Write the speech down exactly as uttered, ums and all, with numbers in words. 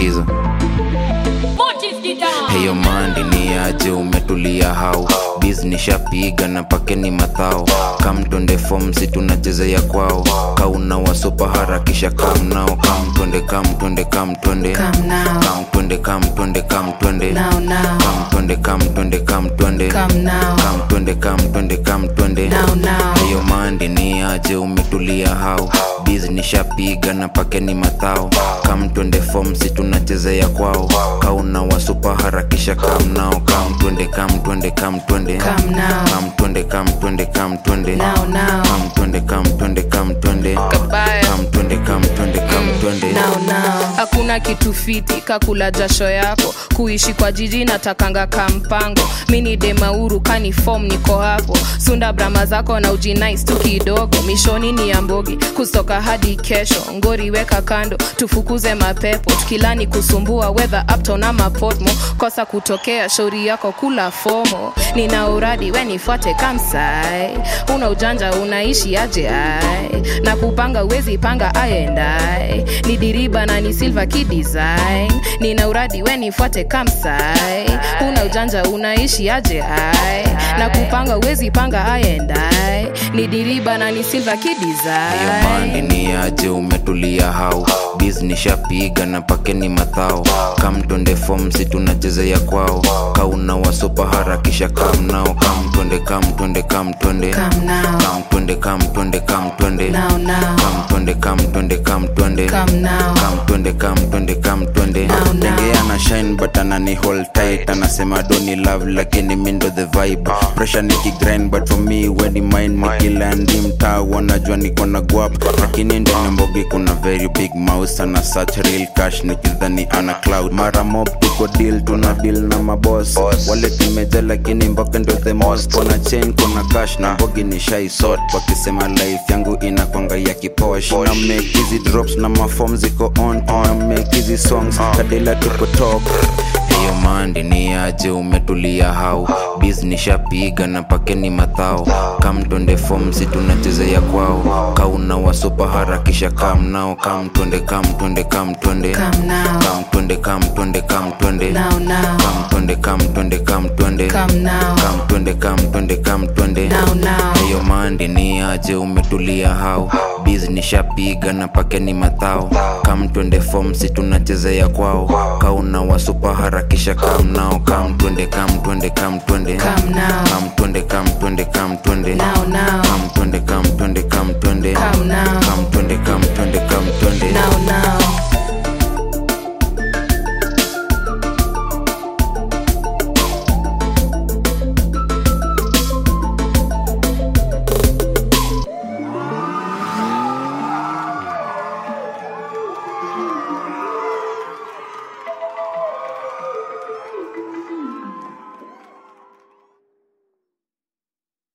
skiza. Heyo mandi ni aje umetulia hao, business shapiga na pakeni matao. Come twende form si tunacheza ya kwao, kauna wasopa harakisha come now. Come twende come twende come twende come now, come twende come twende come twende now now, come twende come twende come twende come now, come twende come twende come twende now now. Heyo mandi ni aje umetulia hao, business shapiga na pakeni matao. Come twende form si tunacheza ya kwao, kauna wasopa harakisha come now. Come twende come twende come twende come now, come twende come twende come twende now now, come twende come twende come twende kabaya, come twende come twende come twende now now. Hakuna kitu fiti kakula jasho yako, kuishi kwa jiji natakanga kampango. Mini de mauru kani form niko hapo, sunda brama zako na uji nice tu kidogo. Mishoni ni ambogi kustoka hadi kesho, ngori weka kando tufukuze mapepo. Tukilani kusumbua weather uptown ama Portmo, kosa kutokea shauri yako kula fomo. Nina uradi we nifuate kamsai, una ujanja unaishi aje ai, na kupanga uwezi panga aendai. Ni diriba na ni silver key design, nina uradi we nifuate kamsai, una ujanja unaishi aje ai, na kupanga uwezi panga aendai. Ni diriba na ni silver key design. Heyo mandi ni aje umetulia hao, business shapiga na pakeni matao. Come twende form si tunacheza ya kwao, kauna wasopa harakisha come now. Come twende come twende come twende come now, come twende come twende come twende now now, come twende come twende come twende come now, come twende come twende come twende now now. Nenge ana shine but anani hold tight, anasema doni love lakini mindo the vibe. Pressure niki grind but for me when the mind nikilandi mtaa wanajua niko na guap. Lakini ndani mbogi kuna very big mouse, ana search real cash nikidhani ana cloud. Mara mob tuko deal tuna deal na maboss, wale tumeja lakini mboke ndo the most. Kuna chain kuna cash na mbogi ni shy sort, wakisema life yangu inakwanga ya kiposh. Na make hizi drops na maform ziko on, tuna make hizi songs kadela tuko top. Heyo mandi ni aje umetulia hao, business shapiga na pakeni matao. Come twende form si tunacheza ya kwao, kauna wasopa harakisha come now. Come twende come twende come twende come now, come twende come twende come twende now now, come twende come twende come twende come now, come twende come twende come twende now now. Heyo mandi ni aje umetulia hao, business shapiga na pakeni matao. Come twende form si tunacheza ya kwao, kauna wasopa harakisha come now. Come twende come twende come twende come now, come twende come twende come twende now now.